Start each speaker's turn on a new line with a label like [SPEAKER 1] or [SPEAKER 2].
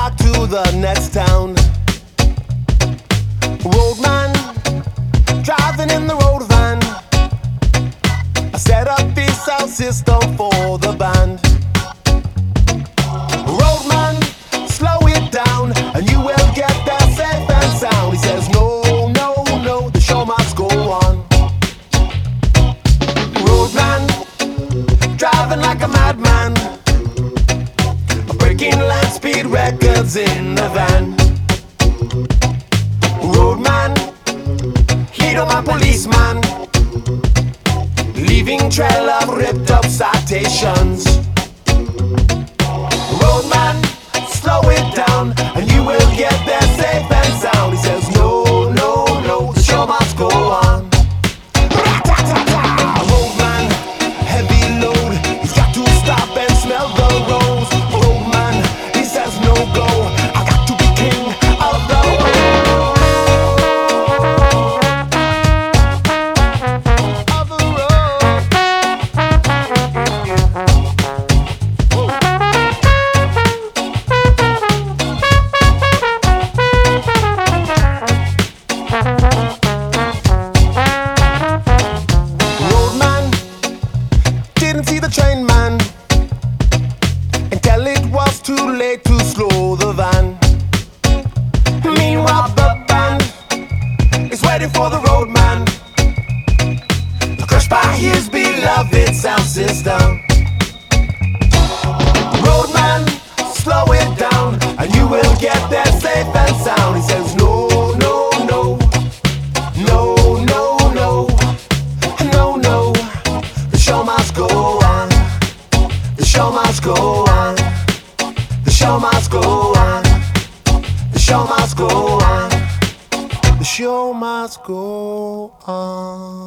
[SPEAKER 1] back to the next town. Roadman, driving in the road van. I set up the sound system for the band. Roadman, slow it down and you will get there safe and sound. He says no, no, no, the show must go on. Roadman, driving like a madman, breaking land speed records in the van. Roadman, lead on my policeman, leaving trail of ripped up citations. Roadman, slow it down and you will get there safe and sound. He says no, no, no, the show must go on. Roadman, heavy load, he's got to stop and smell the rose. Roadman, he says no go, I got to be king of the road. Of the Roadman didn't see the train man until it was too late to slow the van. Meanwhile the band is waiting for the roadman, crushed by his beloved sound system. Roadman, slow it down and you will get there safe and sound. He says no, no, no, no, no, no, no, no, the show must go on. The show must go on. The show must go on. The show must go on. The show must go on.